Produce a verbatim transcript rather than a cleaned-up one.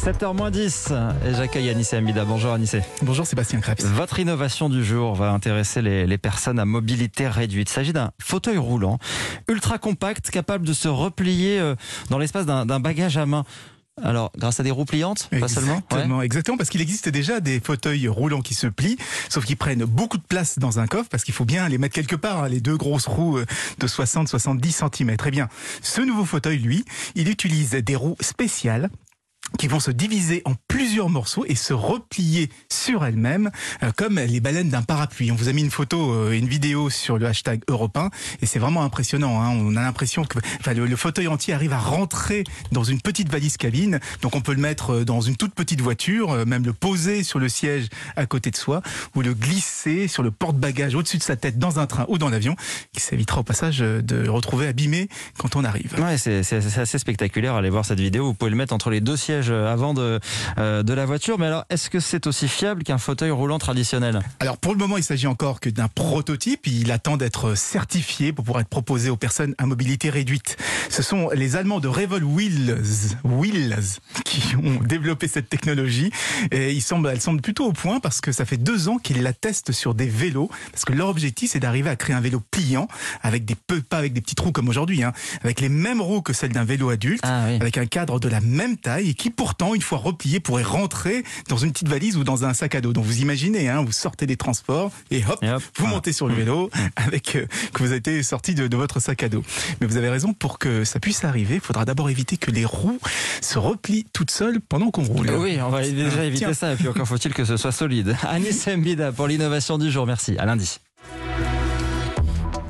sept heures moins dix et j'accueille Anissé Amida. Bonjour Anissé. Bonjour Sébastien Krebs. Votre innovation du jour va intéresser les, les personnes à mobilité réduite. Il s'agit d'un fauteuil roulant ultra compact capable de se replier euh, dans l'espace d'un, d'un bagage à main. Alors, grâce à des roues pliantes, pas exactement, seulement ouais. Exactement, parce qu'il existe déjà des fauteuils roulants qui se plient, sauf qu'ils prennent beaucoup de place dans un coffre, parce qu'il faut bien les mettre quelque part, hein, les deux grosses roues de soixante à soixante-dix centimètres. Eh bien, ce nouveau fauteuil, lui, il utilise des roues spéciales qui vont se diviser en plusieurs morceaux et se replier sur elles-mêmes euh, comme les baleines d'un parapluie. On vous a mis une photo, euh, une vidéo sur le hashtag Europe un et c'est vraiment impressionnant. Hein. On a l'impression que enfin, le, le fauteuil entier arrive à rentrer dans une petite valise cabine. Donc on peut le mettre dans une toute petite voiture, euh, même le poser sur le siège à côté de soi ou le glisser sur le porte-bagages au-dessus de sa tête dans un train ou dans l'avion, qui s'évitera au passage de le retrouver abîmé quand on arrive. Ouais, c'est, c'est, c'est assez spectaculaire. Allez voir cette vidéo. Vous pouvez le mettre entre les deux sièges avant de, euh, de la voiture. Mais alors, est-ce que c'est aussi fiable qu'un fauteuil roulant traditionnel ? Alors, pour le moment, il s'agit encore que d'un prototype. Il attend d'être certifié pour pouvoir être proposé aux personnes à mobilité réduite. Ce sont les Allemands de Revol Wheels, Wheels qui ont développé cette technologie. Et il semble, elle semble plutôt au point parce que ça fait deux ans qu'ils la testent sur des vélos. Parce que leur objectif, c'est d'arriver à créer un vélo pliant avec des peu, pas avec des petites roues comme aujourd'hui, hein, avec les mêmes roues que celles d'un vélo adulte, ah, oui. avec un cadre de la même taille et qui pourtant, une fois replié, pourrait rentrer dans une petite valise ou dans un sac à dos. Donc vous imaginez, hein, vous sortez des transports et hop, et hop vous ah. montez sur le vélo avec euh, que vous avez été sorti de, de votre sac à dos. Mais vous avez raison, pour que ça puisse arriver, il faudra d'abord éviter que les roues se replient toutes seules pendant qu'on roule. Oui, on va déjà éviter Tiens. ça et puis encore faut-il que ce soit solide. Anissé Amida pour l'innovation du jour. Merci. À lundi.